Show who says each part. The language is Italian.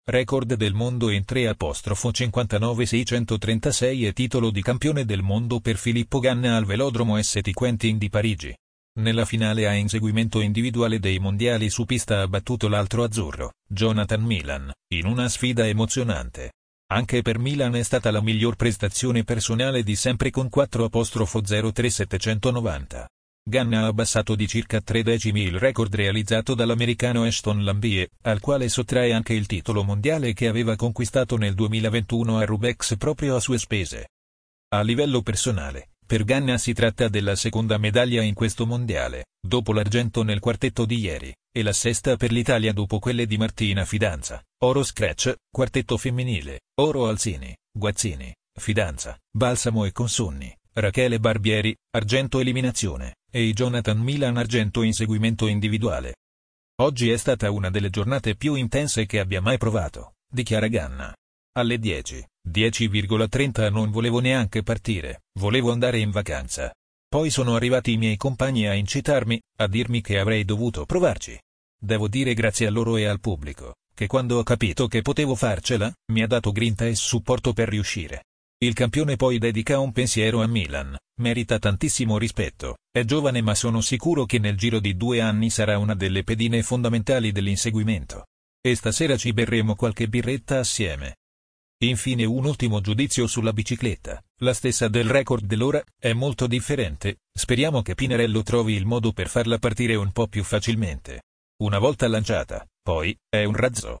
Speaker 1: record del mondo in 3,59,636 e titolo di campione del mondo per Filippo Ganna al velodromo St. Quentin di Parigi. Nella finale a inseguimento individuale dei mondiali su pista ha battuto l'altro azzurro, Jonathan Milan, in una sfida emozionante. Anche per Milan è stata la miglior prestazione personale di sempre con 4,03,790. Ganna ha abbassato di circa 3 decimi il record realizzato dall'americano Ashton Lambie, al quale sottrae anche il titolo mondiale che aveva conquistato nel 2021 a Roubaix proprio a sue spese. A livello personale, per Ganna si tratta della seconda medaglia in questo mondiale, dopo l'argento nel quartetto di ieri, e la sesta per l'Italia dopo quelle di Martina Fidanza, oro scratch, quartetto femminile, oro Alzini, Guazzini, Fidanza, Balsamo e Consunni, Rachele Barbieri, argento eliminazione, e i Jonathan Milan argento inseguimento individuale. Oggi è stata una delle giornate più intense che abbia mai provato, dichiara Ganna. Alle 10:30 non volevo neanche partire, volevo andare in vacanza. Poi sono arrivati i miei compagni a incitarmi, a dirmi che avrei dovuto provarci. Devo dire grazie a loro e al pubblico, che quando ho capito che potevo farcela, mi ha dato grinta e supporto per riuscire. Il campione poi dedica un pensiero a Milan, merita tantissimo rispetto, è giovane ma sono sicuro che nel giro di 2 anni sarà una delle pedine fondamentali dell'inseguimento. E stasera ci berremo qualche birretta assieme. Infine un ultimo giudizio sulla bicicletta, la stessa del record dell'ora, è molto differente, speriamo che Pinarello trovi il modo per farla partire un po' più facilmente. Una volta lanciata, poi, è un razzo.